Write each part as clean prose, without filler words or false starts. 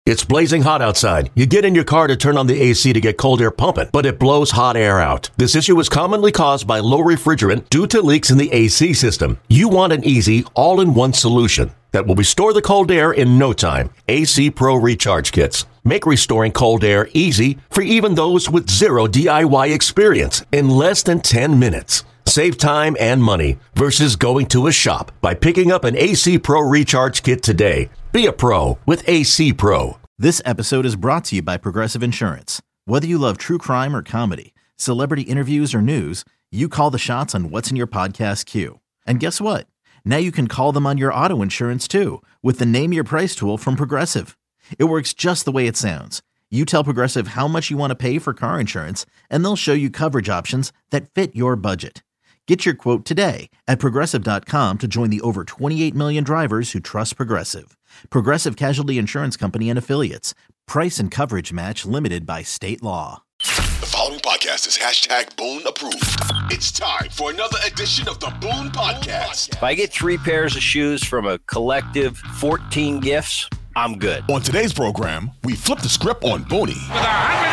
It's blazing hot outside. You get in your car to turn on the AC to get cold air pumping, but it blows hot air out. This issue is commonly caused by low refrigerant due to leaks in the AC system. You want an easy, all-in-one solution that will restore the cold air in no time. AC Pro Recharge Kits make restoring cold air easy for even those with zero DIY experience in less than 10 minutes. Save time and money versus going to a shop by picking up an AC Pro Recharge Kit today. Be a pro with AC Pro. This episode is brought to you by Progressive Insurance. Whether you love true crime or comedy, celebrity interviews or news, you call the shots on what's in your podcast queue. And guess what? Now you can call them on your auto insurance too with the Name Your Price tool from Progressive. It works just the way it sounds. You tell Progressive how much you want to pay for car insurance, and they'll show you coverage options that fit your budget. Get your quote today at Progressive.com to join the over 28 million drivers who trust Progressive. Progressive Casualty Insurance Company and Affiliates. Price and coverage match limited by state law. The following podcast is hashtag Boone approved. It's time for another edition of the Boone Podcast. If I get 3 pairs of shoes from a collective 14 gifts, I'm good. On today's program, we flip the script on Booney. With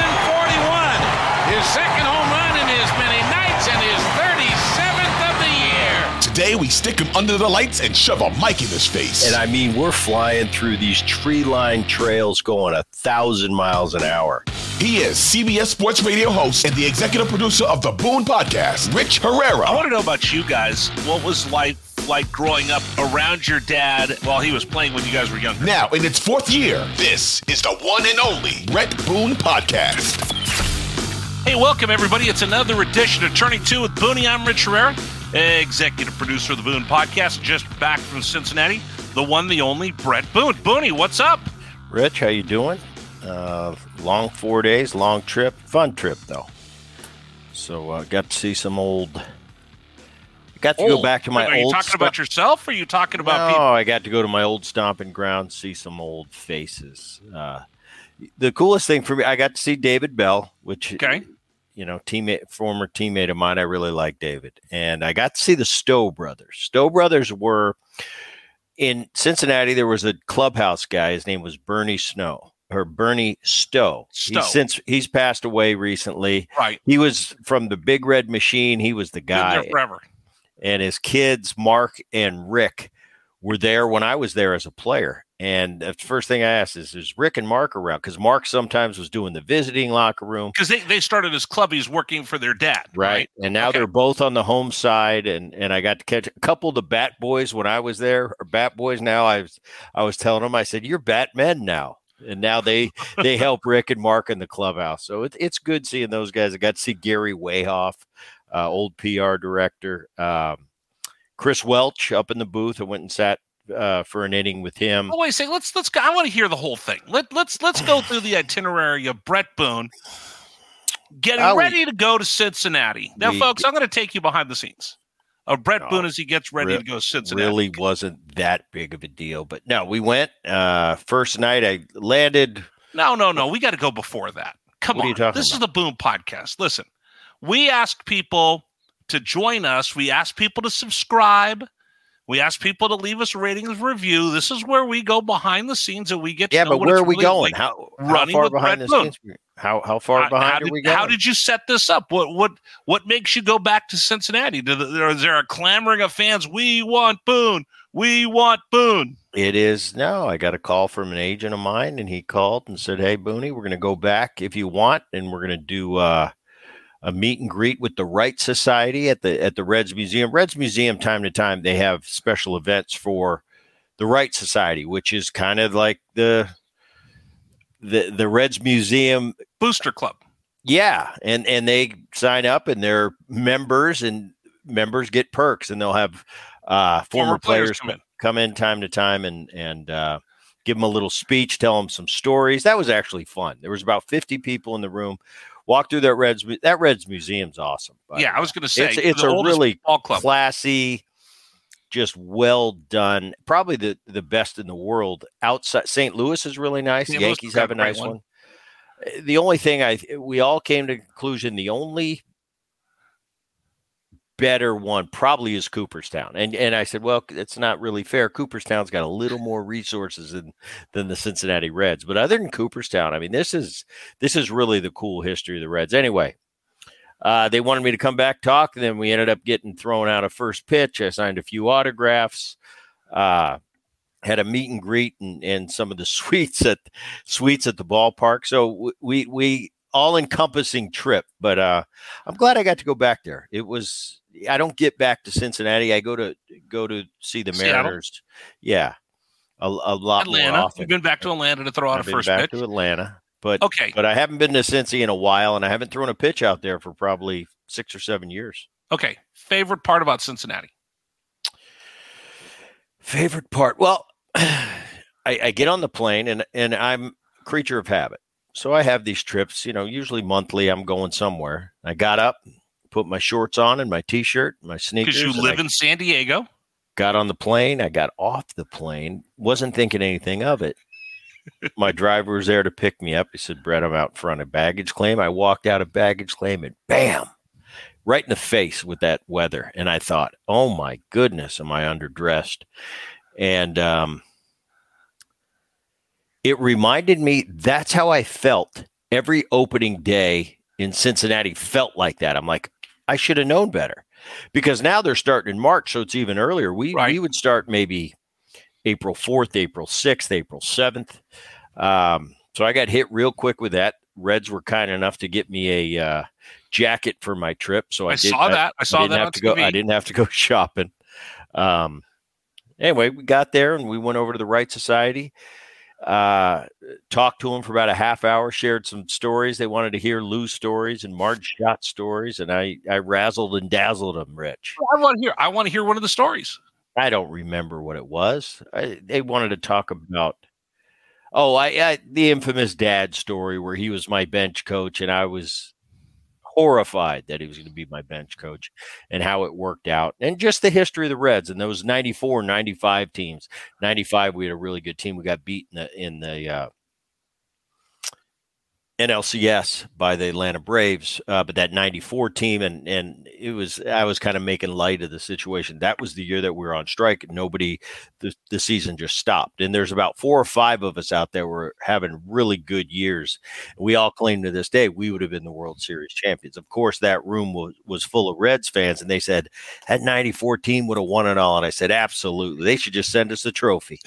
141, his second home run in as many nights and his 37th of the year. Today, we stick him under the lights and shove a mic in his face. And I mean, we're flying through these tree-lined trails going 1,000 miles an hour. He is CBS Sports Radio host and the executive producer of the Boone Podcast, Rich Herrera. I want to know about you guys. What was life like growing up around your dad while he was playing when you guys were younger? Now, in its 4th year, this is the one and only Rhett Boone Podcast. Hey, welcome, everybody. It's another edition of Turning 2 with Booney. I'm Rich Herrera, executive producer of the Boone Podcast, just back from Cincinnati. The one, the only, Brett Boone. Booney, what's up? Rich, how you doing? Long 4 days, long trip, fun trip though. So got to see some old. Got to go back to my old. Are you talking about yourself, or are you talking about people? Oh, I got to go to my old stomping ground, see some old faces. The coolest thing for me, I got to see David Bell, which former teammate of mine. I really like David, and I got to see the Stowe brothers. Stowe brothers were in Cincinnati. There was a clubhouse guy. His name was Bernie Stowe. He's passed away recently. Right. He was from the Big Red Machine. He was the guy. Been there forever. And his kids, Mark and Rick, were there when I was there as a player. And the first thing I asked is Rick and Mark around? Because Mark sometimes was doing the visiting locker room. Because they started as clubbies working for their dad. Right. And now they're both on the home side. And I got to catch a couple of the Bat Boys when I was there, or Bat Boys now. I was telling them, I said, you're Batmen now. And now they help Rick and Mark in the clubhouse. So it's good seeing those guys. I got to see Gary Wayhoff, old PR director. Chris Welch up in the booth. I went and sat for an inning with him. Oh, wait a second. Let's go. I want to hear the whole thing. Let's go through the itinerary of Brett Boone getting ready to go to Cincinnati. Now, folks, I'm going to take you behind the scenes of Brett Boone as he gets ready to go to Cincinnati. Really wasn't that big of a deal, but no, we went. First night I landed. No. We got to go before that. Come on. This is the Boone Podcast. Listen, we ask people to join us. We ask people to subscribe. We ask people to leave us ratings, review. This is where we go behind the scenes and we get to know but what where it's are we really going? like How running far with behind Brett the Boone. scenes? How far behind are we going? How did you set this up? What makes you go back to Cincinnati? Is there a clamoring of fans? We want Boone. We want Boone. It is. No, I got a call from an agent of mine, and he called and said, hey, Booney, we're going to go back if you want, and we're going to do a meet and greet with the Wright Society at the Reds Museum. Reds Museum, time to time, they have special events for the Wright Society, which is kind of like the Reds Museum Booster Club. Yeah, and they sign up, and they're members, and members get perks, and they'll have former players come in time to time and give them a little speech, tell them some stories. That was actually fun. There was about 50 people in the room. Walk through that Reds Museum's awesome. Yeah, I was going to say it's a really classy, just well done. Probably the best in the world. Outside St. Louis is really nice. The Yankees have a nice one. The only thing we all came to the conclusion, the only better one probably is Cooperstown. And I said, well, it's not really fair. Cooperstown's got a little more resources than the Cincinnati Reds. But other than Cooperstown, I mean, this is really the cool history of the Reds. Anyway, they wanted me to come back talk. And then we ended up getting thrown out of first pitch. I signed a few autographs, had a meet and greet and some of the suites at the ballpark. So we all-encompassing trip, but I'm glad I got to go back there. I don't get back to Cincinnati. I go to see the Mariners. Yeah, a lot Atlanta. more often. You've been back to Atlanta to throw out a first pitch. Back to Atlanta, but okay. But I haven't been to Cincy in a while, and I haven't thrown a pitch out there for probably 6 or 7 years. Okay, favorite part about Cincinnati? Favorite part? Well, I get on the plane, and I'm a creature of habit. So I have these trips, usually monthly. I'm going somewhere. I got up, put my shorts on and my T-shirt, my sneakers. Because you live in San Diego. Got on the plane. I got off the plane. Wasn't thinking anything of it. My driver was there to pick me up. He said, Brett, I'm out front of baggage claim. I walked out of baggage claim and bam, right in the face with that weather. And I thought, oh my goodness, am I underdressed? And it reminded me that's how I felt every opening day in Cincinnati. Felt like that. I'm like, I should have known better, because now they're starting in March, so it's even earlier. We would start maybe April 4th, April 6th, April 7th. So I got hit real quick with that. Reds were kind enough to get me a jacket for my trip, so I saw that. I didn't have to go. I didn't have to go shopping. Anyway, we got there and we went over to the Right Society. Talked to them for about a half hour, shared some stories. They wanted to hear Lou's stories and Marge Schott stories, and I razzled and dazzled them, Rich. I want to hear one of the stories. I don't remember what it was. They wanted to talk about the infamous dad story where he was my bench coach and I was horrified that he was going to be my bench coach, and how it worked out, and just the history of the Reds and those 94, 95 teams. 95, we had a really good team. We got beat in the NLCS by the Atlanta Braves, but that 94 team, and I was kind of making light of the situation. That was the year that we were on strike, and the season just stopped. And there's about 4 or 5 of us out there were having really good years. We all claim to this day we would have been the World Series champions. Of course, that room was full of Reds fans, and they said that 94 team would have won it all. And I said, absolutely, they should just send us the trophy.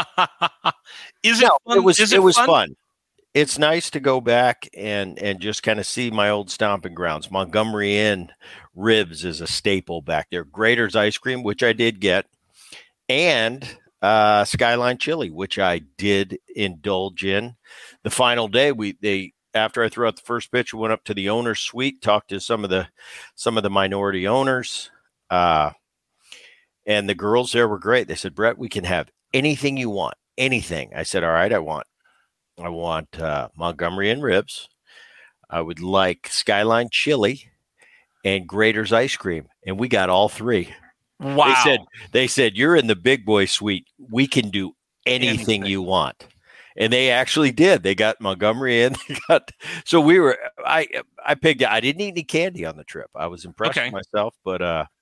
It was fun. It's nice to go back and just kind of see my old stomping grounds. Montgomery Inn ribs is a staple back there. Grater's ice cream, which I did get, and Skyline chili, which I did indulge in. The final day, after I threw out the first pitch, we went up to the owner's suite, talked to some of the minority owners, and the girls there were great. They said, Brett, we can have anything you want, anything. I said, all right, I want Montgomery Inn ribs. I would like Skyline chili and Grater's ice cream. And we got all 3. Wow. They said, you're in the big boy suite. We can do anything you want. And they actually did. They got Montgomery Inn. So I picked it. I didn't eat any candy on the trip. I was impressed with myself, but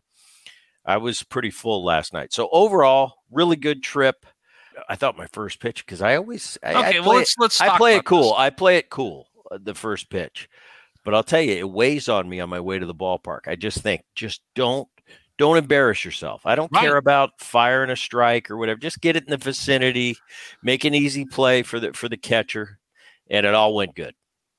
I was pretty full last night. So overall, really good trip. I thought my first pitch, because I play it cool, the first pitch. But I'll tell you, it weighs on me on my way to the ballpark. I just think, don't embarrass yourself. I don't care about firing a strike or whatever. Just get it in the vicinity, make an easy play for the catcher, and it all went good.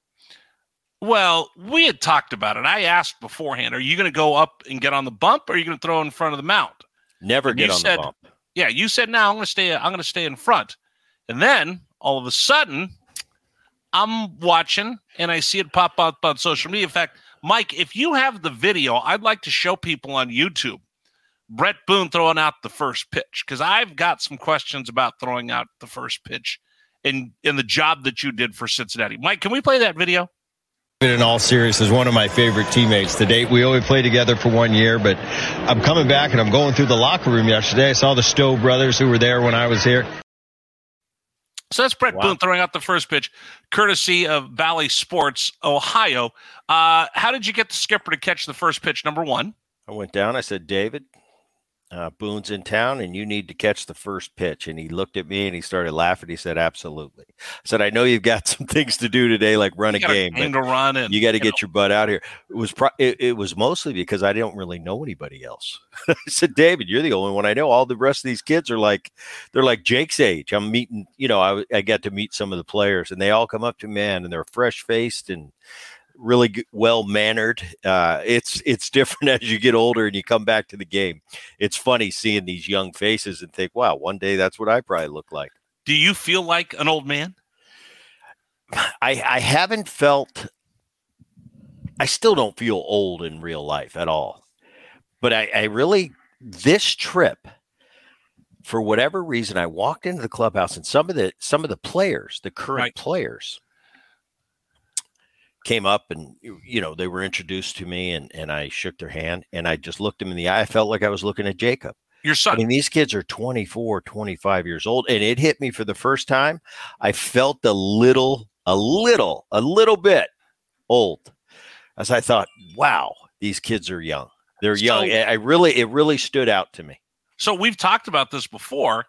Well, we had talked about it. I asked beforehand, are you going to go up and get on the bump, or are you going to throw in front of the mound? Never get on the bump. Yeah, you said, no, I'm going to stay in front. And then all of a sudden, I'm watching and I see it pop up on social media. In fact, Mike, if you have the video, I'd like to show people on YouTube Brett Boone throwing out the first pitch, because I've got some questions about throwing out the first pitch in the job that you did for Cincinnati. Mike, can we play that video? In all seriousness, one of my favorite teammates to date. We only played together for 1 year, but I'm coming back and I'm going through the locker room yesterday. I saw the Stowe brothers who were there when I was here. So that's Brett Boone throwing out the first pitch, courtesy of Bally Sports, Ohio. How did you get the skipper to catch the first pitch, number one? I went down. I said, David, Boone's in town and you need to catch the first pitch. And he looked at me and he started laughing. He said, absolutely. I said, I know you've got some things to do today, like run a game. To run and, you got to get your butt out here. It was mostly because I don't really know anybody else. I said, David, you're the only one I know. All the rest of these kids are they're like Jake's age. I'm meeting, I got to meet some of the players and they all come up to me, man, and they're fresh faced and really well mannered. It's different as you get older and you come back to the game. It's funny seeing these young faces and think, wow, one day that's what I probably look like. Do you feel like an old man? I haven't felt. I still don't feel old in real life at all, but I really, this trip, for whatever reason, I walked into the clubhouse and some of the players, the current players, came up and, they were introduced to me and I shook their hand and I just looked them in the eye. I felt like I was looking at Jacob. Your son. I mean, these kids are 24, 25 years old. And it hit me for the first time. I felt a little bit old as I thought, wow, these kids are young. They're young. It really stood out to me. So we've talked about this before.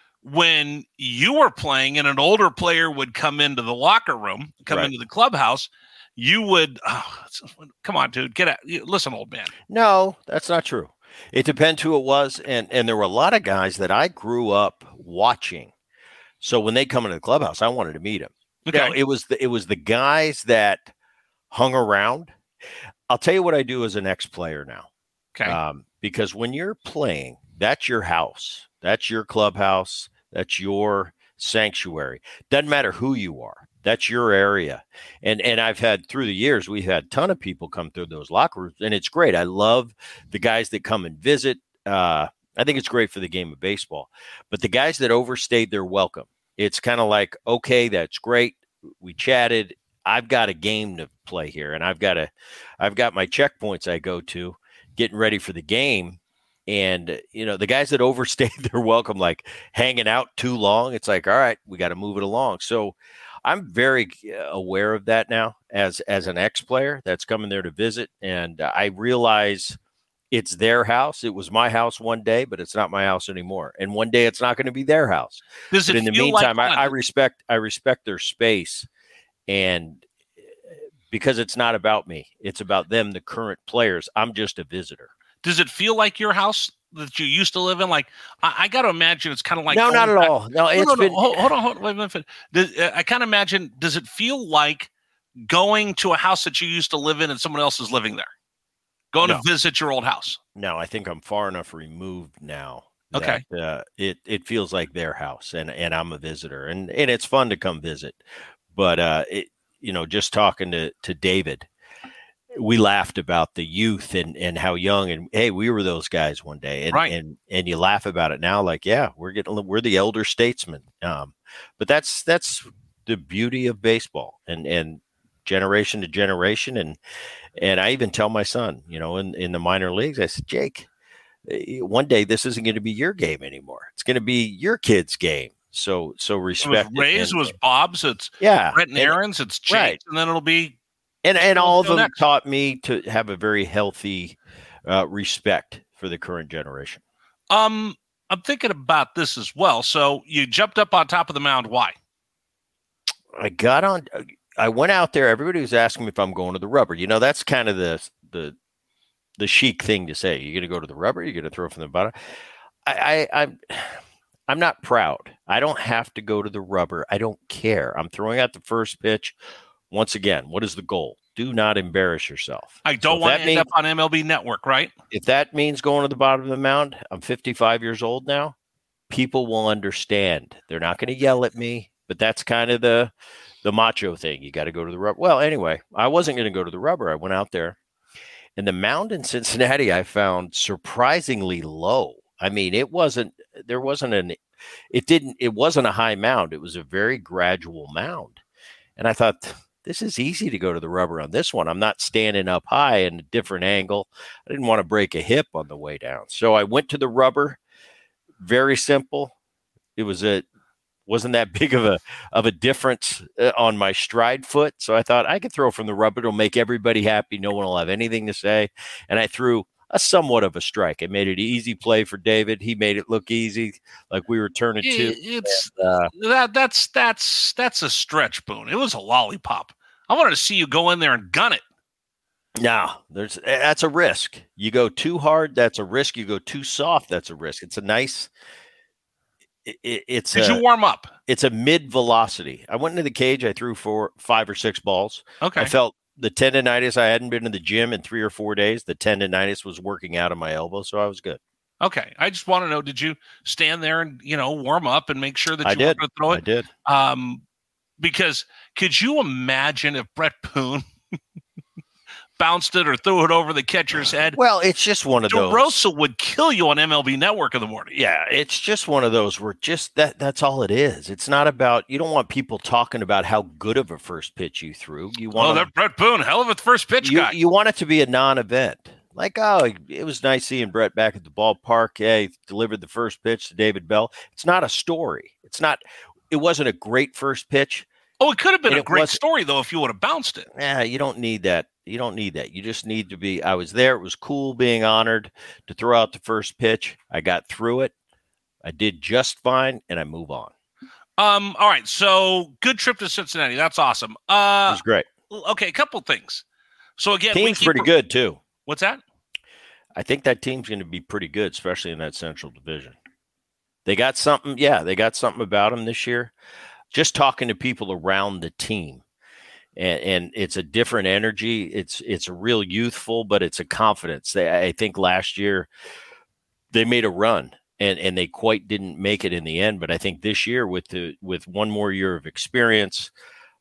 When you were playing and an older player would come into the locker room, into the clubhouse, you would, come on, dude, get out. Listen, old man. No, that's not true. It depends who it was. And there were a lot of guys that I grew up watching. So when they come into the clubhouse, I wanted to meet them. Okay. It was the guys that hung around. I'll tell you what I do as an ex-player now. Okay. Because when you're playing, that's your house. That's your clubhouse. That's your sanctuary. Doesn't matter who you are. That's your area. And I've had, through the years, we've had a ton of people come through those locker rooms, and it's great. I love the guys that come and visit. I think it's great for the game of baseball. But the guys that overstayed their welcome, it's kind of like, okay, that's great. We chatted. I've got a game to play here, and I've got my checkpoints I go to getting ready for the game. And, the guys that overstayed their welcome, like hanging out too long, it's like, all right, we got to move it along. So I'm very aware of that now as an ex-player that's coming there to visit. And I realize it's their house. It was my house one day, but it's not my house anymore. And one day it's not going to be their house. But in the meantime, I respect their space. And because it's not about me, it's about them, the current players. I'm just a visitor. Does it feel like your house that you used to live in? Like, I got to imagine it's kind of like. No, not at all. No, it's been. Hold on. Wait a minute. I kind of imagine, does it feel like going to a house that you used to live in and someone else is living there? Going to visit your old house? No, I think I'm far enough removed now. Okay. It feels like their house and I'm a visitor and it's fun to come visit. But, just talking to David, we laughed about the youth and how young and hey, we were those guys one day and you laugh about it now. Like, yeah, we're the elder statesmen. But that's the beauty of baseball and generation to generation. And I even tell my son, in the minor leagues, I said, Jake, one day this isn't going to be your game anymore. It's going to be your kid's game. So respect. It was Ray's, was Bob's, it's Brett and Aaron's, it's Jake's, and then it'll be. And all of them taught me to have a very healthy respect for the current generation. I'm thinking about this as well. So you jumped up on top of the mound. Why? I went out there. Everybody was asking me if I'm going to the rubber. That's kind of the chic thing to say. You're going to go to the rubber. You're going to throw from the bottom. I'm not proud. I don't have to go to the rubber. I don't care. I'm throwing out the first pitch. Once again, what is the goal? Do not embarrass yourself. I don't want to end up on MLB Network, right? If that means going to the bottom of the mound, I'm 55 years old now. People will understand. They're not going to yell at me, but that's kind of the macho thing. You got to go to the rubber. Well, anyway, I wasn't going to go to the rubber. I went out there. And the mound in Cincinnati I found surprisingly low. I mean, it wasn't a high mound. It was a very gradual mound. And I thought, this is easy to go to the rubber on this one. I'm not standing up high in a different angle. I didn't want to break a hip on the way down. So I went to the rubber. Very simple. It wasn't that big of a difference on my stride foot. So I thought I could throw from the rubber. It'll make everybody happy. No one will have anything to say. And I threw somewhat of a strike. It made it an easy play for David. He made it look easy, like we were turning two. That's a stretch, Boone. It was a lollipop. I wanted to see you go in there and gun it. No, that's a risk. You go too hard, that's a risk. You go too soft, that's a risk. It's a nice. Did you warm up? It's a mid velocity. I went into the cage. I threw 5 or 6 balls. Okay. I felt the tendonitis. I hadn't been in the gym in 3 or 4 days. The tendonitis was working out of my elbow, so I was good. Okay. I just want to know, did you stand there and, warm up and make sure that you were going to throw it? I did. Because could you imagine if Brett Boone bounced it or threw it over the catcher's head? Well, it's just one of those. DeRosa would kill you on MLB Network in the morning. Yeah, it's just one of those where just that's all it is. It's not about, you don't want people talking about how good of a first pitch you threw. You want that Brett Boone, hell of a first pitch guy. You want it to be a non-event. Like, it was nice seeing Brett back at the ballpark. He delivered the first pitch to David Bell. It's not a story. It wasn't a great first pitch. Oh, it could have been a great story, though, if you would have bounced it. Yeah, you don't need that. You don't need that. You just need to be. I was there. It was cool being honored to throw out the first pitch. I got through it. I did just fine, and I move on. All right. So good trip to Cincinnati. That's awesome. It was great. Okay, a couple things. So again, team's pretty good too. What's that? I think that team's going to be pretty good, especially in that Central Division. They got something. Yeah, they got something about them this year. Just talking to people around the team. And it's a different energy. It's a real youthful, but it's a confidence. I think last year they made a run and they quite didn't make it in the end. But I think this year with one more year of experience,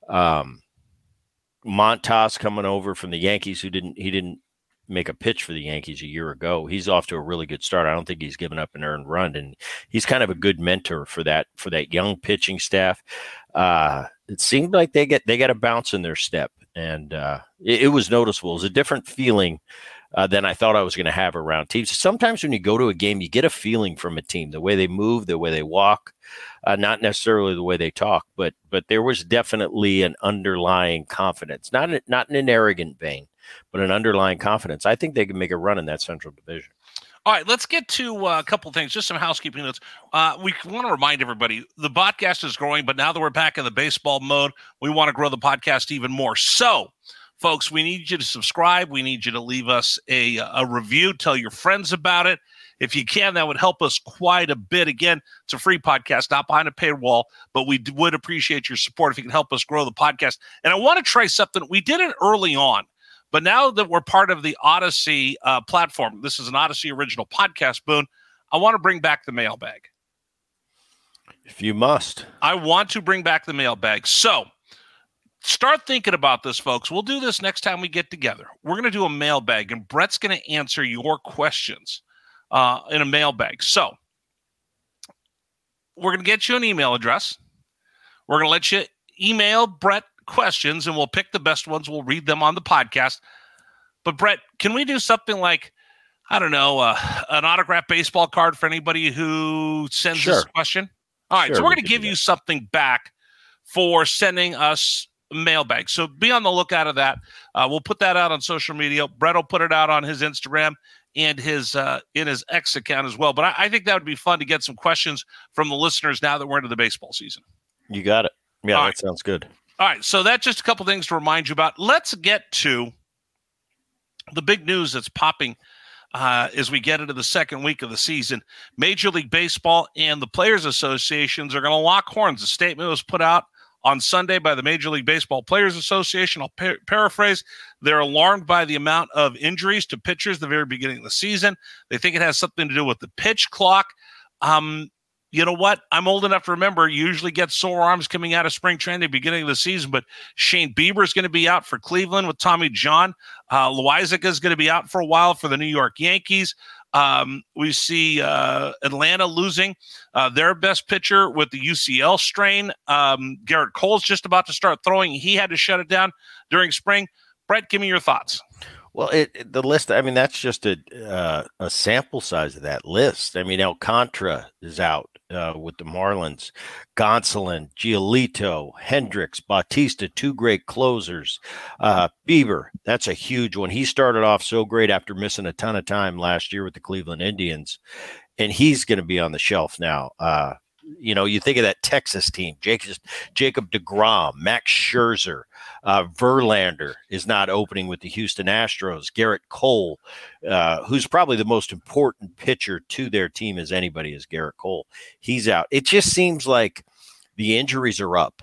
Montas coming over from the Yankees, he didn't make a pitch for the Yankees a year ago. He's off to a really good start. I don't think he's given up an earned run, and he's kind of a good mentor for that young pitching staff. It seemed like they got a bounce in their step, and it was noticeable. It was a different feeling than I thought I was going to have around teams. Sometimes when you go to a game, you get a feeling from a team, the way they move, the way they walk, not necessarily the way they talk, but there was definitely an underlying confidence, not in an arrogant vein, but an underlying confidence. I think they can make a run in that Central Division. All right, let's get to a couple things, just some housekeeping notes. We want to remind everybody, the podcast is growing, but now that we're back in the baseball mode, we want to grow the podcast even more. So, folks, we need you to subscribe. We need you to leave us a review. Tell your friends about it. If you can, that would help us quite a bit. Again, it's a free podcast, not behind a paywall, but we would appreciate your support if you can help us grow the podcast. And I want to try something. We did it early on. But now that we're part of the Odyssey platform, this is an Odyssey original podcast, Boone, I want to bring back the mailbag. If you must. I want to bring back the mailbag. So start thinking about this, folks. We'll do this next time we get together. We're going to do a mailbag, and Brett's going to answer your questions in a mailbag. So we're going to get you an email address. We're going to let you email Brett questions, and we'll pick the best ones. We'll read them on the podcast. But Brett, can we do something like, I don't know, an autographed baseball card for anybody who sends this question? All right, so we're going to give you something back for sending us mailbag. So be on the lookout of that. We'll put that out on social media. Brett will put it out on his Instagram and his in his X account as well. But I think that would be fun to get some questions from the listeners now that we're into the baseball season. You got it. Yeah, that sounds good. All right, so that's just a couple things to remind you about. Let's get to the big news that's popping as we get into the second week of the season. Major League Baseball and the Players Associations are going to lock horns. A statement was put out on Sunday by the Major League Baseball Players Association. I'll paraphrase. They're alarmed by the amount of injuries to pitchers at the very beginning of the season. They think it has something to do with the pitch clock. You know what? I'm old enough to remember you usually get sore arms coming out of spring training at the beginning of the season, but Shane Bieber is going to be out for Cleveland with Tommy John. Loizaga is going to be out for a while for the New York Yankees. We see Atlanta losing their best pitcher with the UCL strain. Garrett Cole's just about to start throwing. He had to shut it down during spring. Brett, give me your thoughts. Well, the list, I mean, that's just a sample size of that list. I mean, Alcantara is out with the Marlins. Gonsolin, Giolito, Hendricks, Bautista, two great closers. Bieber, that's a huge one. He started off so great after missing a ton of time last year with the Cleveland Indians, and he's going to be on the shelf now. You think of that Texas team, Jacob deGrom, Max Scherzer, Verlander is not opening with the Houston Astros. Garrett Cole, who's probably the most important pitcher to their team as anybody, is Garrett Cole. He's out. It just seems like the injuries are up.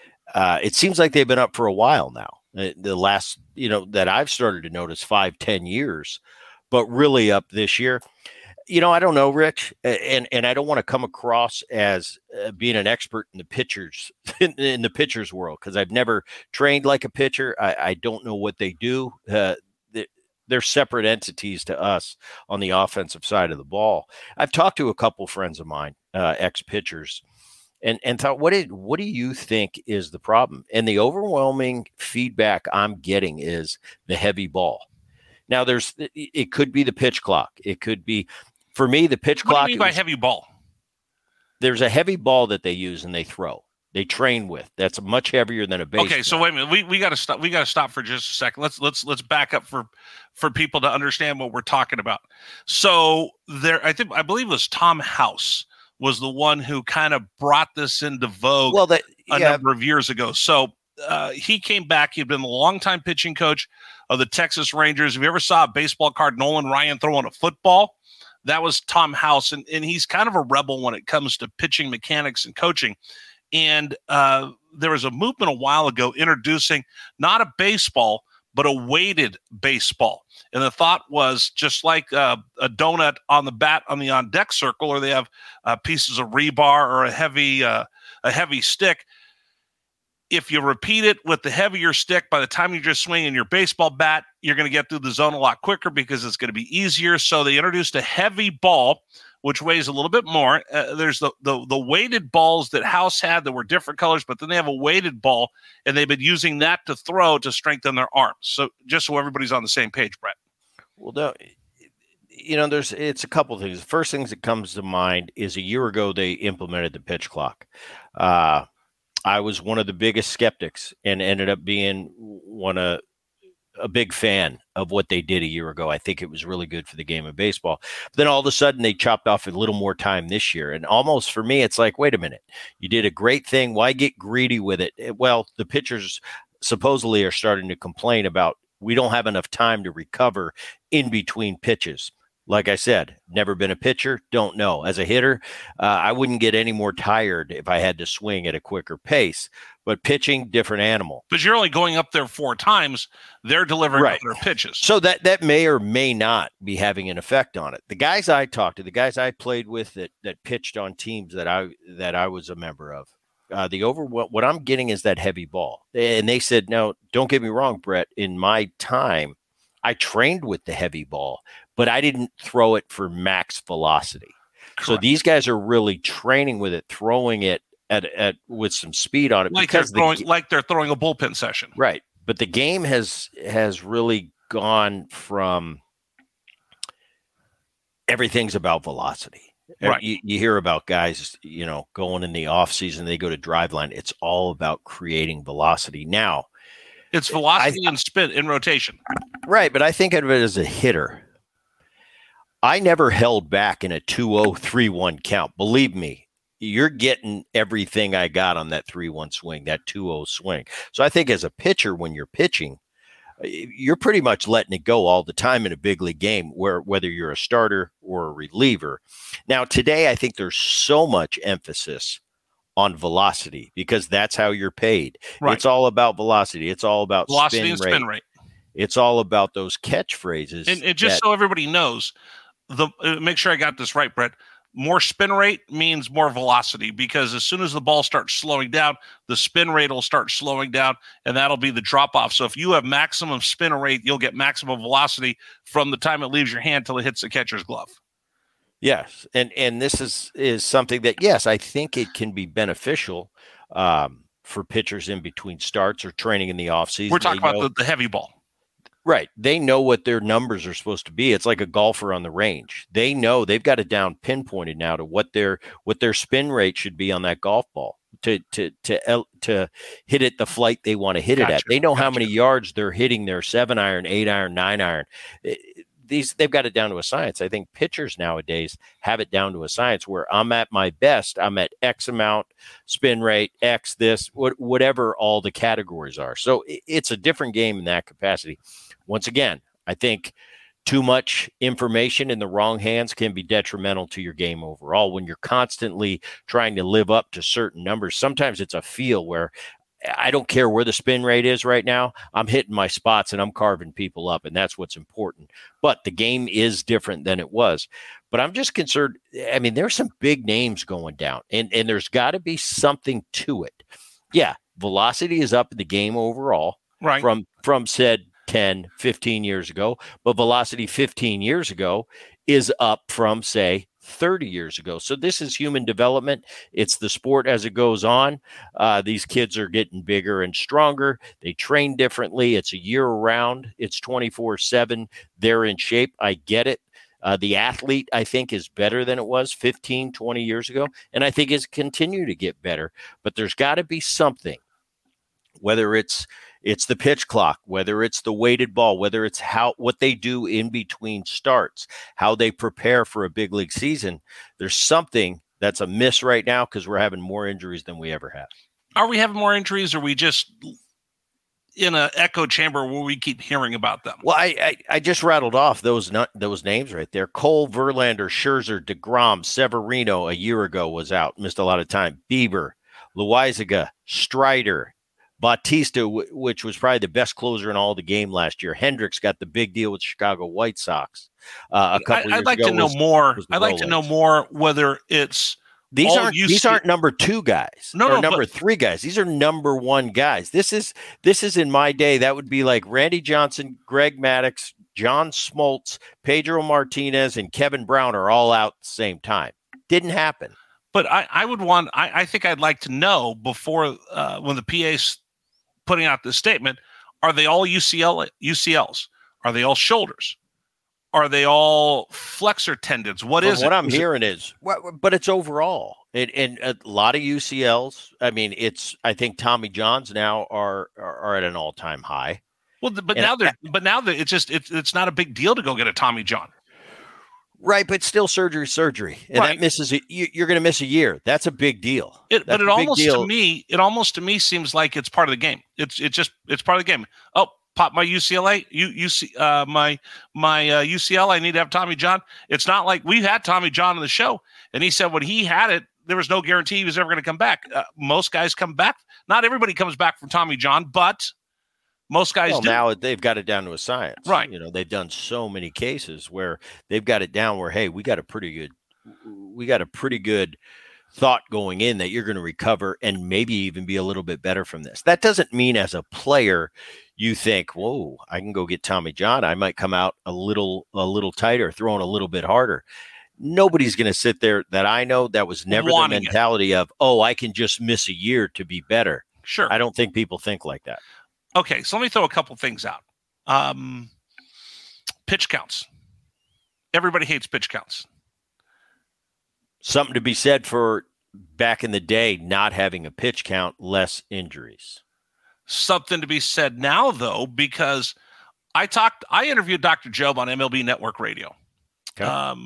It seems like they've been up for a while now. The last, that I've started to notice 5-10 years, but really up this year. I don't know, Rich, and I don't want to come across as being an expert in the pitchers in the pitchers world, because I've never trained like a pitcher. I don't know what they do. They're separate entities to us on the offensive side of the ball. I've talked to a couple friends of mine, ex-pitchers, and thought, what do you think is the problem? And the overwhelming feedback I'm getting is the heavy ball. Now, it could be the pitch clock. It could be. For me, the pitch clock. What do you mean by heavy ball? There's a heavy ball that they use and they throw. They train with. That's much heavier than a baseball. Okay, so wait a minute. We got to stop. We got to stop for just a second. Let's back up for people to understand what we're talking about. So I believe it was Tom House was the one who kind of brought this into vogue a number of years ago. So he came back. He'd been the longtime pitching coach of the Texas Rangers. If you ever saw a baseball card, Nolan Ryan throwing a football, that was Tom House, and he's kind of a rebel when it comes to pitching mechanics and coaching. And there was a movement a while ago introducing not a baseball, but a weighted baseball. And the thought was just like a donut on the bat on the on-deck circle, or they have pieces of rebar or a heavy stick. If you repeat it with the heavier stick, by the time you're just swinging your baseball bat, you're going to get through the zone a lot quicker because it's going to be easier. So they introduced a heavy ball, which weighs a little bit more. There's the weighted balls that House had that were different colors, but then they have a weighted ball, and they've been using that to throw to strengthen their arms. So just so everybody's on the same page, Brett. Well, no, it's a couple of things. The first things that comes to mind is a year ago they implemented the pitch clock. I was one of the biggest skeptics and ended up being a big fan of what they did a year ago. I think it was really good for the game of baseball. But then all of a sudden they chopped off a little more time this year. And almost for me, it's like, wait a minute, you did a great thing. Why get greedy with it? Well, the pitchers supposedly are starting to complain about, we don't have enough time to recover in between pitches. Like I said, never been a pitcher, don't know. As a hitter, I wouldn't get any more tired if I had to swing at a quicker pace. But pitching, different animal. But you're only going up there 4 times. They're delivering their pitches. So that may or may not be having an effect on it. The guys I talked to, the guys I played with that pitched on teams that I was a member of, what I'm getting is that heavy ball. And they said, no, don't get me wrong, Brett. In my time, I trained with the heavy ball, but I didn't throw it for max velocity. Correct. So these guys are really training with it, throwing it at with some speed on it, like they're throwing a bullpen session, right? But the game has really gone from everything's about velocity. Right. You hear about guys, going in the off season, they go to driveline. It's all about creating velocity now. It's velocity and spin in rotation. Right, but I think of it as a hitter. I never held back in a 2-0, 3-1 count. Believe me, you're getting everything I got on that 3-1 swing, that 2-0 swing. So I think as a pitcher, when you're pitching, you're pretty much letting it go all the time in a big league game, whether you're a starter or a reliever. Now, today, I think there's so much emphasis on velocity because that's how you're paid. Right. It's all about velocity. It's all about velocity and spin rate. It's all about those catchphrases. And just so everybody knows, make sure I got this right, Brett. More spin rate means more velocity because as soon as the ball starts slowing down, the spin rate will start slowing down, and that'll be the drop-off. So if you have maximum spin rate, you'll get maximum velocity from the time it leaves your hand till it hits the catcher's glove. Yes, and this is something that, yes, I think it can be beneficial for pitchers in between starts or training in the offseason. We're talking about the heavy ball. Right. They know what their numbers are supposed to be. It's like a golfer on the range. They know they've got it down pinpointed now to what their spin rate should be on that golf ball to hit it the flight they want to hit it at. They know how many yards they're hitting their 7-iron, 8-iron, 9-iron. They've got it down to a science. I think pitchers nowadays have it down to a science where I'm at my best. I'm at X amount, spin rate, X this, whatever all the categories are. So it's a different game in that capacity. Once again, I think too much information in the wrong hands can be detrimental to your game overall. When you're constantly trying to live up to certain numbers, sometimes it's a feel where I don't care where the spin rate is right now. I'm hitting my spots and I'm carving people up, and that's what's important. But the game is different than it was. But I'm just concerned. I mean, there's some big names going down, and there's got to be something to it. Yeah, velocity is up in the game overall, right? From said 10, 15 years ago, but velocity 15 years ago is up from, say, 30 years ago. So this is human development. It's the sport as it goes on. These kids are getting bigger and stronger. They train differently. It's a year round. It's 24/7. They're in shape. I get it. The athlete, I think, is better than it was 15, 20 years ago. And I think it's continued to get better. But there's got to be something, whether it's the pitch clock, whether it's the weighted ball, whether it's what they do in between starts, how they prepare for a big league season. There's something that's a miss right now because we're having more injuries than we ever have. Are we having more injuries, or are we just in an echo chamber where we keep hearing about them? Well, I just rattled off those names right there. Cole, Verlander, Scherzer, DeGrom, Severino a year ago was out, missed a lot of time. Bieber, Loaizaga, Strider, Bautista, which was probably the best closer in all the game last year. Hendricks got the big deal with Chicago White Sox a couple years ago. I'd like to know more. I'd like to know more whether it's these aren't number 2 guys or number 3 guys. These are number 1 guys. This is in my day. That would be like Randy Johnson, Greg Maddux, John Smoltz, Pedro Martinez, and Kevin Brown are all out at the same time. Didn't happen. But I think I'd like to know before when the PA's putting out this statement, are they all UCLs? Are they all shoulders? Are they all flexor tendons? What I'm hearing is, but it's overall. And a lot of UCLs. I mean, I think Tommy Johns now are at an all-time high. Well, but now it's not a big deal to go get a Tommy John. Right, but still surgery, and right. That misses it. You're going to miss a year. That's a big deal. But it almost to me seems like it's part of the game. It's part of the game. Oh, pop my UCLA, my UCL. I need to have Tommy John. It's not like we've had Tommy John on the show, and he said when he had it, there was no guarantee he was ever going to come back. Most guys come back. Not everybody comes back from Tommy John, but most guys do. Now they've got it down to a science. Right. You know, they've done so many cases where they've got it down where, hey, we got a pretty good thought going in that you're going to recover and maybe even be a little bit better from this. That doesn't mean as a player you think, whoa, I can go get Tommy John. I might come out a little tighter, throwing a little bit harder. Nobody's going to sit there that I know. That was never the mentality of, oh, I can just miss a year to be better. Sure. I don't think people think like that. Okay, so let me throw a couple things out. Pitch counts. Everybody hates pitch counts. Something to be said for back in the day, not having a pitch count, less injuries. Something to be said now, though, because I interviewed Dr. Job on MLB Network Radio. Okay.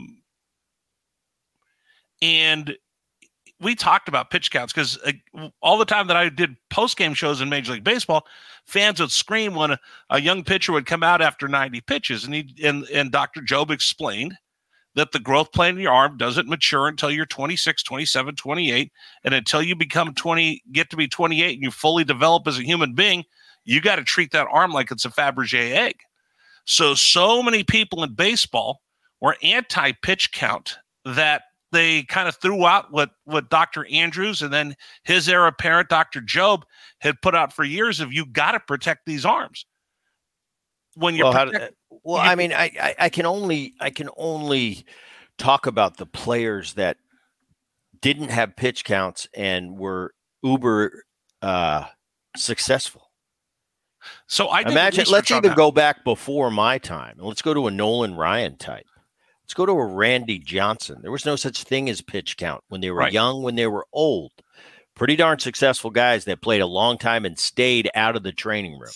And we talked about pitch counts because all the time that I did post-game shows in Major League Baseball, fans would scream when a young pitcher would come out after 90 pitches. And Dr. Job explained that the growth plane in your arm doesn't mature until you're 26, 27, 28. And until you get to be 28 and you fully develop as a human being, you got to treat that arm like it's a Fabergé egg. So many people in baseball were anti-pitch count that they kind of threw out what Dr. Andrews and then his heir apparent, Dr. Job, had put out for years of you got to protect these arms. When you're I can only talk about the players that didn't have pitch counts and were uber successful. So I imagine. Let's even go back before my time, and let's go to a Nolan Ryan type. Let's go to a Randy Johnson. There was no such thing as pitch count when they were young, when they were old. Pretty darn successful guys that played a long time and stayed out of the training room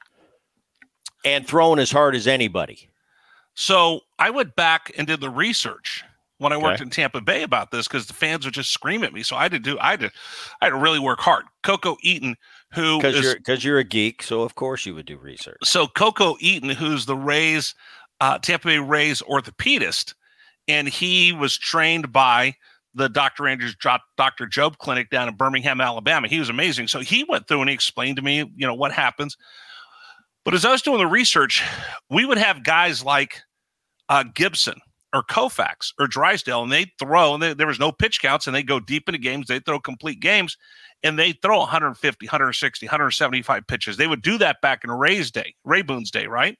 and throwing as hard as anybody. So I went back and did the research when I worked in Tampa Bay about this, because the fans would just scream at me. So I had to really work hard. Coco Eaton, because you're a geek, so of course you would do research. So Coco Eaton, who's the Tampa Bay Rays orthopedist, and he was trained by the Dr. Andrews Dr. Job Clinic down in Birmingham, Alabama. He was amazing. So he went through and he explained to me, what happens. But as I was doing the research, we would have guys like Gibson or Koufax or Drysdale, and they'd throw, and there was no pitch counts, and they go deep into games. They throw complete games, and they throw 150, 160, 175 pitches. They would do that back in Ray Boone's day, right?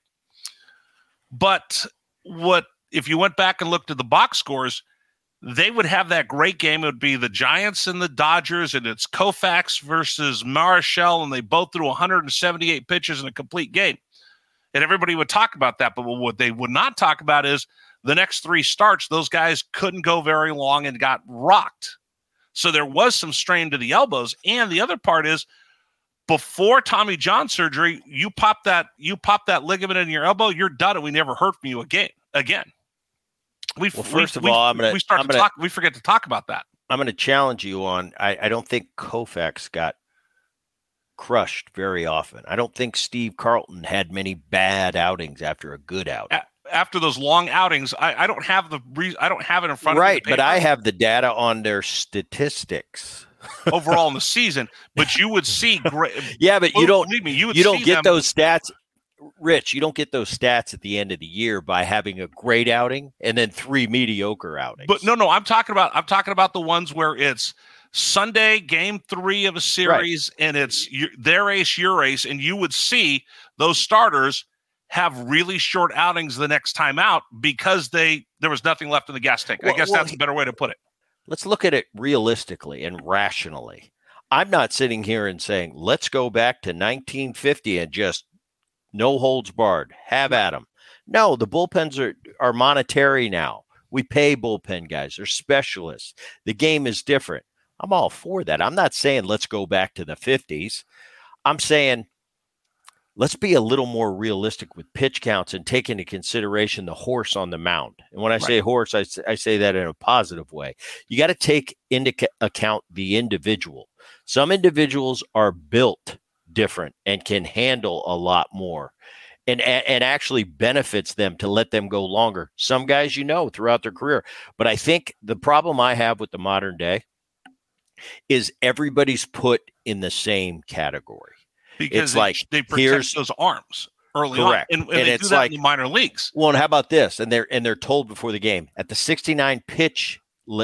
But if you went back and looked at the box scores, they would have that great game. It would be the Giants and the Dodgers, and it's Koufax versus Marichal, and they both threw 178 pitches in a complete game. And everybody would talk about that, but what they would not talk about is the next three starts, those guys couldn't go very long and got rocked. So there was some strain to the elbows. And the other part is, before Tommy John surgery, you pop that ligament in your elbow, you're done, and we never heard from you again. We forget to talk about that. I'm going to challenge you on. I don't think Koufax got crushed very often. I don't think Steve Carlton had many bad outings after a good outing. After those long outings, I don't have I don't have it in front of me. Right, but I have the data on their statistics overall in the season. But you would see great. Yeah, but you don't get those stats. Rich, you don't get those stats at the end of the year by having a great outing and then 3 mediocre outings. But no, I'm talking about the ones where it's Sunday, game 3 of a series, and it's their ace, your ace, and you would see those starters have really short outings the next time out because there was nothing left in the gas tank. I guess that's a better way to put it. Let's look at it realistically and rationally. I'm not sitting here and saying, let's go back to 1950 and just no holds barred. Have at them. No, the bullpens are monetary now. We pay bullpen guys. They're specialists. The game is different. I'm all for that. I'm not saying let's go back to the 50s. I'm saying let's be a little more realistic with pitch counts and take into consideration the horse on the mound. And when I say horse, I say that in a positive way. You got to take into account the individual. Some individuals are built different and can handle a lot more and actually benefits them to let them go longer. Some guys, throughout their career. But I think the problem I have with the modern day is everybody's put in the same category. Because they protect those arms early on. And they do that in the minor leagues. Well, and how about this? And they're told before the game at the 69 pitch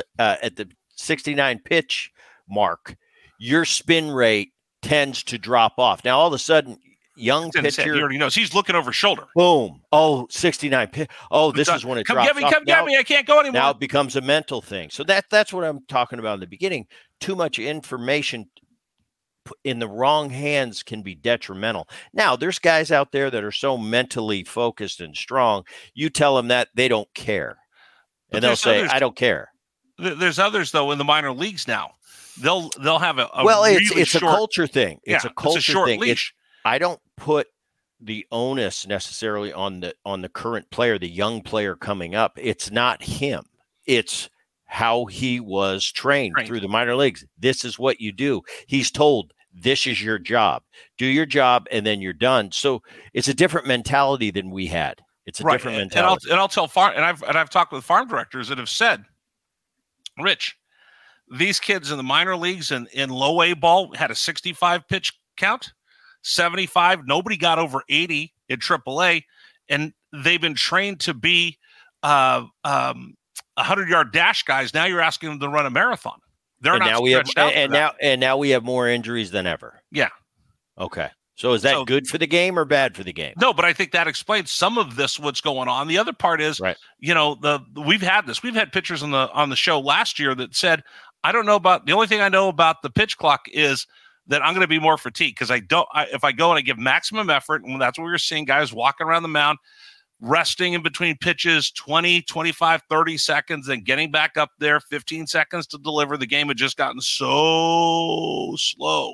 mark, your spin rate tends to drop off. Now, all of a sudden, young pitcher. He already knows. He's looking over his shoulder. Boom. Oh, 69 pitch. Oh, this is when it drops off. Come get me. I can't go anymore. Now it becomes a mental thing. So that's what I'm talking about in the beginning. Too much information in the wrong hands can be detrimental. Now, there's guys out there that are so mentally focused and strong. You tell them that, they don't care. And they'll say, I don't care. There's others, though, in the minor leagues now. They'll have a it's a culture thing. It's a culture thing. Leash. I don't put the onus necessarily on the current player, the young player coming up. It's not him. It's how he was trained through the minor leagues. This is what you do. He's told, this is your job. Do your job, and then you're done. So it's a different mentality than we had. It's a different mentality. And I'll tell I've talked with farm directors that have said, Rich, these kids in the minor leagues and in low A ball had a 65 pitch count, 75. Nobody got over 80 in AAA, and they've been trained to be 100-yard dash guys. Now you're asking them to run a marathon. They're not stretched out. Now we have more injuries than ever. Yeah. Okay. So is that good for the game or bad for the game? No, but I think that explains some of this, what's going on. The other part is, we've had this. We've had pitchers on the show last year that said, I don't know about, the only thing I know about the pitch clock is that I'm going to be more fatigued because if I go and I give maximum effort, and that's what we were seeing, guys walking around the mound, resting in between pitches 20, 25, 30 seconds, and getting back up there 15 seconds to deliver. The game had just gotten so slow.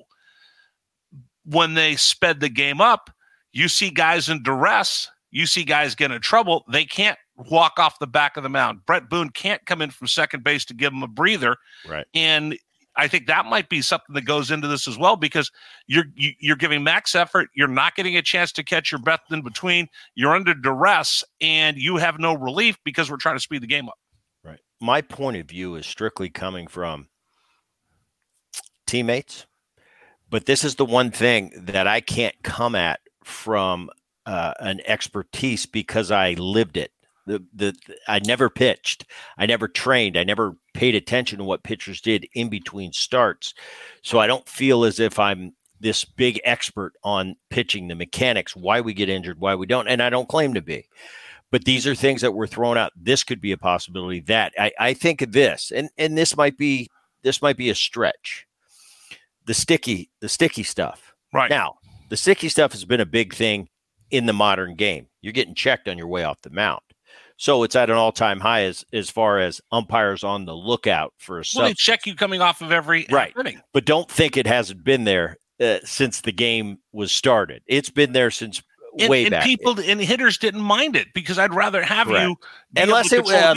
When they sped the game up, you see guys in duress. You see guys get in trouble. They can't walk off the back of the mound. Brett Boone can't come in from second base to give him a breather. Right. And I think that might be something that goes into this as well, because you're giving max effort. You're not getting a chance to catch your breath in between. You're under duress, and you have no relief because we're trying to speed the game up. Right. My point of view is strictly coming from teammates, but this is the one thing that I can't come at from an expertise because I lived it. I never pitched. I never trained. I never paid attention to what pitchers did in between starts. So I don't feel as if I'm this big expert on pitching, the mechanics, why we get injured, why we don't. And I don't claim to be. But these are things that were thrown out. This could be a possibility. That I think of this, and this might be a stretch. The sticky stuff. Right. Now, the sticky stuff has been a big thing in the modern game. You're getting checked on your way off the mound. So it's at an all-time high as far as umpires on the lookout for a sub. Well, they check you coming off of every inning. But don't think it hasn't been there since the game was started. It's been there since way back. And hitters didn't mind it because I'd rather have you unless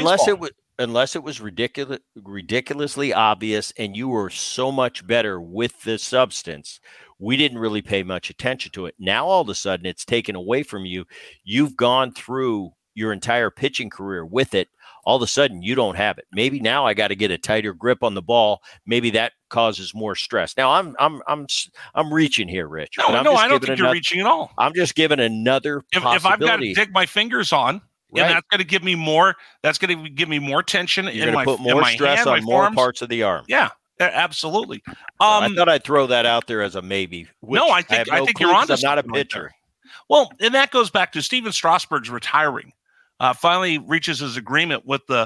it was ridiculously obvious and you were so much better with the substance. We didn't really pay much attention to it. Now all of a sudden it's taken away from you. You've gone through your entire pitching career with it. All of a sudden you don't have it. Maybe now I got to get a tighter grip on the ball. Maybe that causes more stress. Now I'm reaching here, Rich. No, I don't think you're reaching at all. I'm just giving another possibility. If I've got to dig my fingers on, and that's going to give me more. That's going to give me more tension. You're going to put more stress on more parts of the arm. Yeah, absolutely. I thought I'd throw that out there as a maybe. I think you're on. I'm not a pitcher. Well, and that goes back to Steven Strasburg's retiring. Finally reaches his agreement with the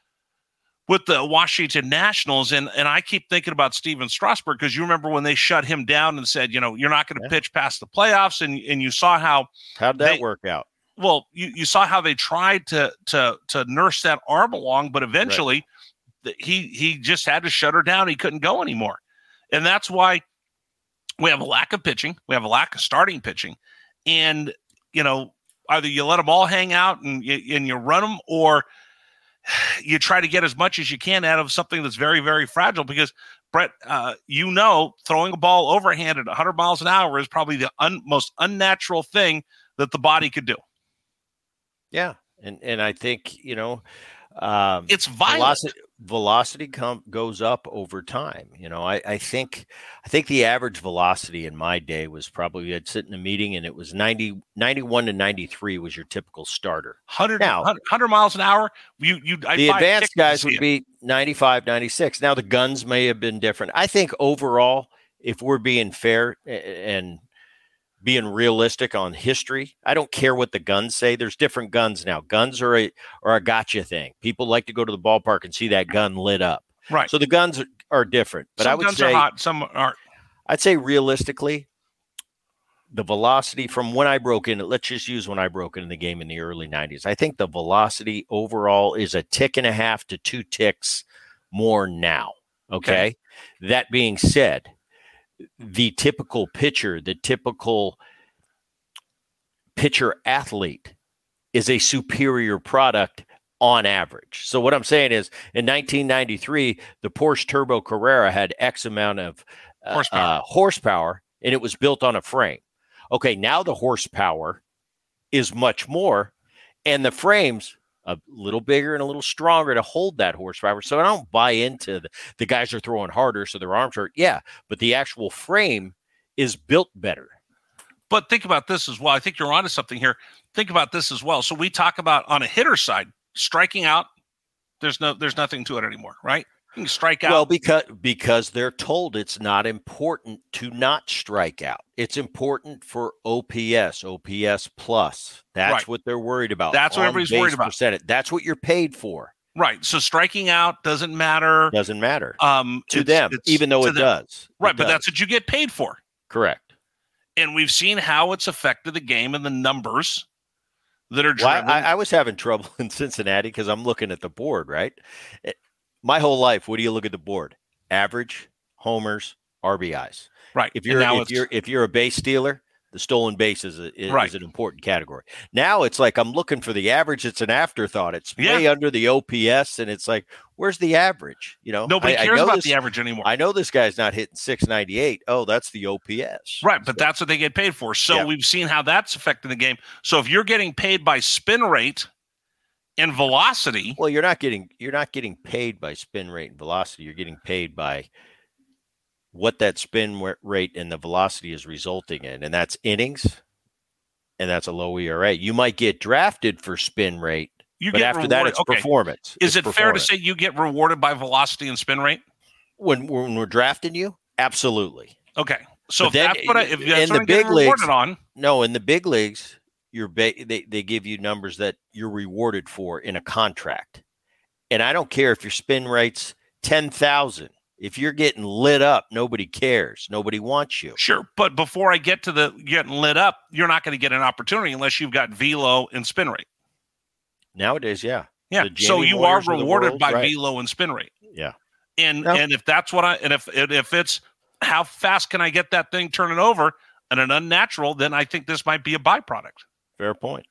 Washington Nationals, and I keep thinking about Steven Strasburg because you remember when they shut him down and said, you're not going to pitch past the playoffs, and you saw how'd that work out? Well, you saw how they tried to nurse that arm along, but eventually he just had to shut her down. He couldn't go anymore, and that's why we have a lack of pitching. We have a lack of starting pitching, and either you let them all hang out and you run them, or you try to get as much as you can out of something that's very, very fragile. Because, Brett, throwing a ball overhand at 100 miles an hour is probably the most unnatural thing that the body could do. Yeah, and I think, it's violent. Velocity goes up over time. I think the average velocity in my day was probably, I'd sit in a meeting and it was 91 to 93 was your typical starter. 100 miles an hour. The advanced guys would be 95, 96. Now the guns may have been different. I think overall, if we're being fair and being realistic on history, I don't care what the guns say. There's different guns now. Guns are a gotcha thing. People like to go to the ballpark and see that gun lit up. Right. So the guns are different. But I would say are hot, some aren't. I'd say realistically, the velocity from when I broke in, let's just use when I broke into the game in the early 90s. I think the velocity overall is a tick and a half to 2 ticks more now. Okay. That being said, the typical pitcher, the typical pitcher athlete is a superior product on average. So what I'm saying is in 1993, the Porsche Turbo Carrera had X amount of horsepower, and it was built on a frame. Okay, now the horsepower is much more, and the frame's a little bigger and a little stronger to hold that horsepower. So I don't buy into the guys are throwing harder, so their arms hurt. Yeah, but the actual frame is built better. But think about this as well. I think you're onto something here. Think about this as well. So we talk about on a hitter side, striking out. There's nothing to it anymore, right? You can strike out. Well, because they're told it's not important to not strike out. It's important for OPS plus. That's what they're worried about. That's what everybody's worried about. Percentage. That's what you're paid for. Right. So striking out doesn't matter. Doesn't matter to them, even though it does. Right. But that's what you get paid for. Correct. And we've seen how it's affected the game and the numbers that are driven. Well, I was having trouble in Cincinnati because I'm looking at the board, right? My whole life, what do you look at the board? Average, homers, RBIs. Right. If you're a base stealer, the stolen base is an important category. Now it's like I'm looking for the average. It's an afterthought. It's way under the OPS, and it's like, where's the average? Nobody cares about the average anymore. I know this guy's not hitting 698. Oh, that's the OPS. Right, but that's what they get paid for. So we've seen how that's affecting the game. So if you're getting paid by spin rate and velocity, well, you're not getting paid by spin rate and velocity. You're getting paid by what that spin rate and the velocity is resulting in, and that's innings, and that's a low ERA. You might get drafted for spin rate, but after that, it's performance. Is it fair to say you get rewarded by velocity and spin rate? When we're drafting you? Absolutely. Okay. So if that's what I'm getting rewarded on. No, in the big leagues, they give you numbers that you're rewarded for in a contract. And I don't care if your spin rate's 10,000. If you're getting lit up, nobody cares. Nobody wants you. Sure, but before I get to the getting lit up, you're not going to get an opportunity unless you've got velo and spin rate. Nowadays, yeah. So you are rewarded by velo and spin rate. Yeah. And if that's what if it's how fast can I get that thing turning over and an unnatural, then I think this might be a byproduct. Fair point.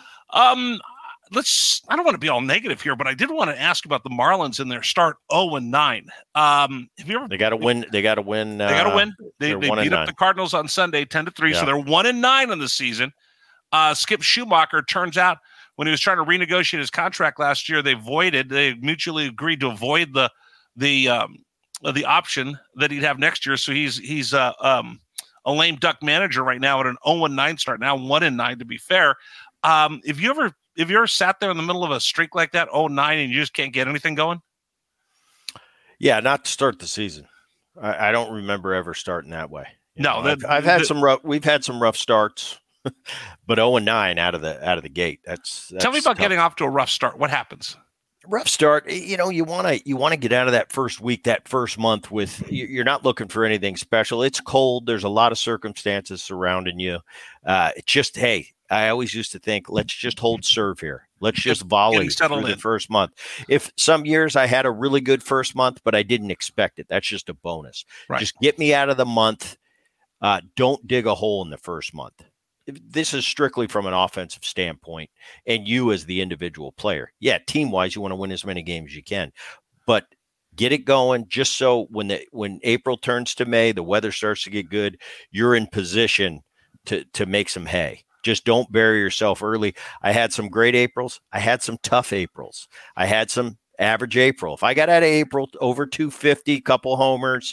I don't want to be all negative here, but I did want to ask about the Marlins in their start 0-9. Have you ever? They got to win. They got to win. They beat up the Cardinals on Sunday 10-3, so they're 1-9 in the season. Skip Schumacher, turns out when he was trying to renegotiate his contract last year, they mutually agreed to avoid the option that he'd have next year. So he's a lame duck manager right now at an 0-9 start. Now 1-9 to be fair. If you ever sat there in the middle of a streak like that, 0-9, and you just can't get anything going? Yeah, not to start the season. I don't remember ever starting that way. I've had some rough. We've had some rough starts, but 0-9 out of the gate. That's tell me about tough. Getting off to a rough start. What happens? Rough start. You want to get out of that first week, that first month with you're not looking for anything special. It's cold. There's a lot of circumstances surrounding you. It's just, hey, I always used to think, let's just hold serve here. Let's just volley through the first month. If some years I had a really good first month, but I didn't expect it, that's just a bonus. Right. Just get me out of the month. Don't dig a hole in the first month. This is strictly from an offensive standpoint and you as the individual player. Yeah, team-wise, you want to win as many games as you can. But get it going just so when April turns to May, the weather starts to get good, you're in position to make some hay. Just don't bury yourself early. I had some great Aprils. I had some tough Aprils. I had some average April. If I got out of April over 250, couple homers,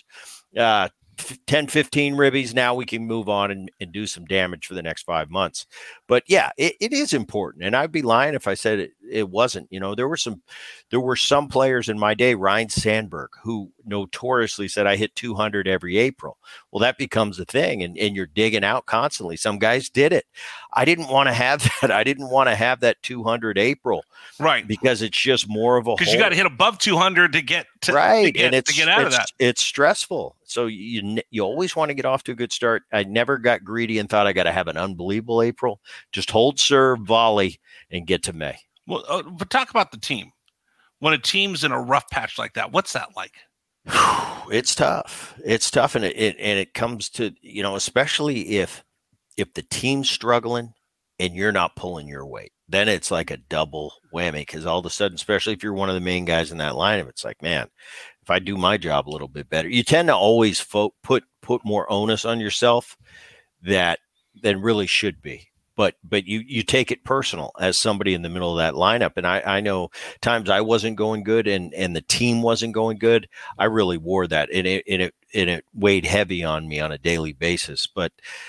10, 15 ribbies, now we can move on and do some damage for the next 5 months. But yeah, it is important. And I'd be lying if I said it wasn't. There were some players in my day, Ryan Sandberg, who notoriously said I hit 200 every April. Well, that becomes a thing and you're digging out constantly. Some guys did it. I didn't want to have that. I didn't want to have that 200 April. Right. Because it's just more of a because you got to hit above 200 to get to, right. to get, and to get out of that. It's stressful. So you always want to get off to a good start. I never got greedy and thought I got to have an unbelievable April. Just hold serve, volley, and get to May. Well, but talk about the team. When a team's in a rough patch like that, what's that like? It's tough. It's tough, and it comes to especially if the team's struggling and you're not pulling your weight, then it's like a double whammy because all of a sudden, especially if you're one of the main guys in that lineup, it's like, man, if I do my job a little bit better, you tend to always put more onus on yourself than really should be. But you take it personal as somebody in the middle of that lineup. And I know times I wasn't going good and the team wasn't going good. I really wore that and it weighed heavy on me on a daily basis. But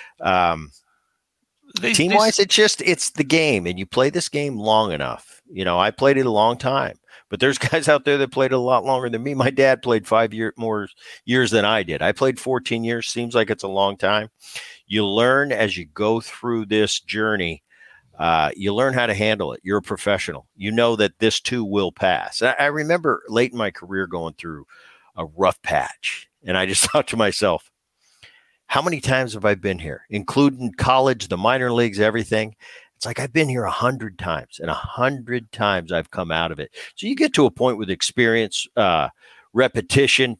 team-wise, it's the game, and you play this game long enough. I played it a long time, but there's guys out there that played it a lot longer than me. My dad played 5 more years than I did. I played 14 years. Seems like it's a long time. You learn as you go through this journey you learn how to handle it. You're a professional. You know that this too will pass. I remember late in my career going through a rough patch, and I just thought to myself, how many times have I been here, including college, the minor leagues, everything? It's like I've been here 100 times, and 100 times I've come out of it. So you get to a point with experience, repetition,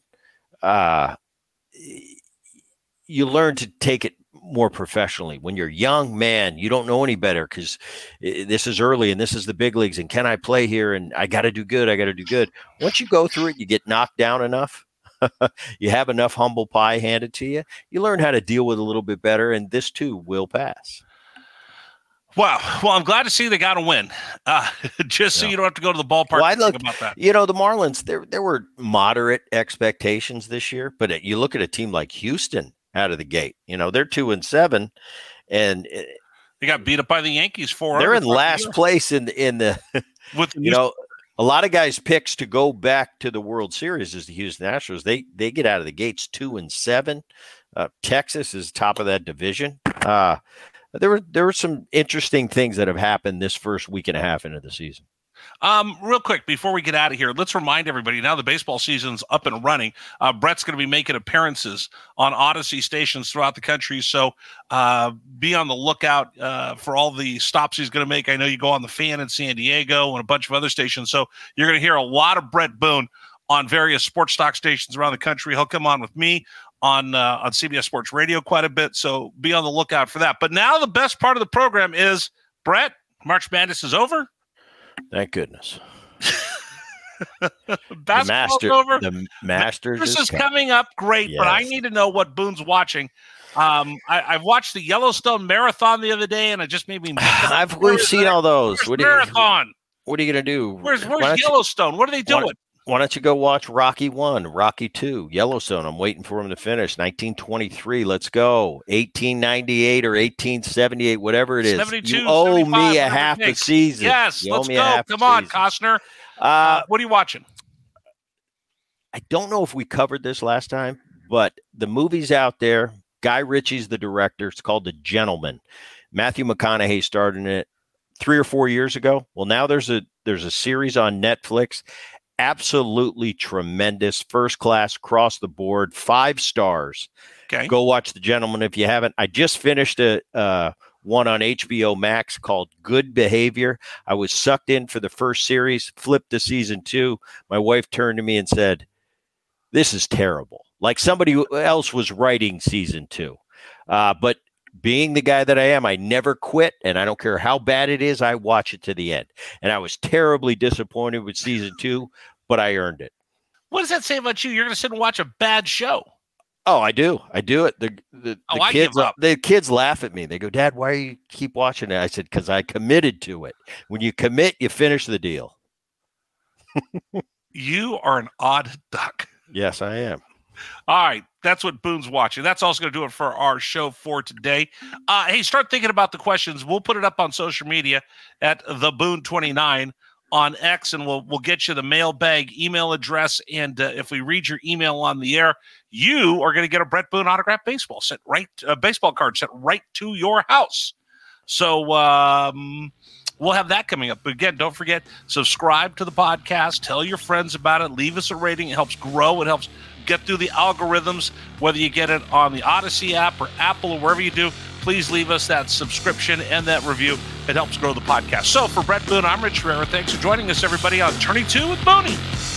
you learn to take it more professionally. When you're young, man, you don't know any better because this is early and this is the big leagues. And can I play here? And I got to do good. Once you go through it, you get knocked down enough. You have enough humble pie handed to you. You learn how to deal with it a little bit better. And this too will pass. Wow. Well, I'm glad to see they got a win. Just so you don't have to go to the ballpark. Well, think about that. The Marlins, there were moderate expectations this year, but you look at a team like Houston out of the gate. They're 2-7, and they got beat up by the Yankees 4. They're in last place in the with a lot of guys' picks to go back to the World Series is the Houston Astros. They get out of the gates 2-7. Texas is top of that division. There were some interesting things that have happened this first week and a half into the season. Real quick, before we get out of here, let's remind everybody now the baseball season's up and running. Brett's going to be making appearances on Odyssey stations throughout the country. So be on the lookout for all the stops he's going to make. I know you go on the Fan in San Diego and a bunch of other stations. So you're going to hear a lot of Brett Boone on various sports talk stations around the country. He'll come on with me on CBS Sports Radio quite a bit. So be on the lookout for that. But now the best part of the program is, Brett, March Madness is over. Thank goodness. Basketball's over. The Masters is coming up. Great, yes. But I need to know what Boone's watching. I watched the Yellowstone Marathon the other day, and it just made me. We've seen all those. Marathon. What are you going to do? Where's Yellowstone? What are they doing? Why don't you go watch Rocky 1, Rocky 2, Yellowstone? I'm waiting for him to finish. 1923, let's go. 1898 or 1878, whatever it is. 72, you owe me a half a season. Yes, let's go. Come on, Costner. What are you watching? I don't know if we covered this last time, but the movie's out there. Guy Ritchie's the director. It's called The Gentleman. Matthew McConaughey starred in it 3 or 4 years ago. Well, now there's a series on Netflix. Absolutely tremendous, first class, across the board, 5 stars. Okay, go watch The Gentleman if you haven't. I just finished one on HBO Max called Good Behavior. I was sucked in for the first series, flipped to season 2. My wife turned to me and said, "This is terrible." Like somebody else was writing season 2. But being the guy that I am, I never quit, and I don't care how bad it is, I watch it to the end. And I was terribly disappointed with season 2, but I earned it. What does that say about you? You're going to sit and watch a bad show. Oh, I do. I do it. The kids laugh at me. They go, "Dad, why do you keep watching it?" I said, "Because I committed to it. When you commit, you finish the deal." You are an odd duck. Yes, I am. All right. That's what Boone's watching. That's also going to do it for our show for today. Hey, start thinking about the questions. We'll put it up on social media at TheBoone29 on X, and we'll get you the mailbag email address. And if we read your email on the air, you are going to get a Brett Boone autographed baseball card sent right to your house. So we'll have that coming up. But again, don't forget, subscribe to the podcast. Tell your friends about it. Leave us a rating. It helps grow. It helps get through the algorithms, whether you get it on the Odyssey app or Apple or wherever you do. Please leave us that subscription and that review. It helps grow the podcast. So for Brett Boone, I'm Rich Herrera. Thanks for joining us, everybody, on Turning 2 with Booney.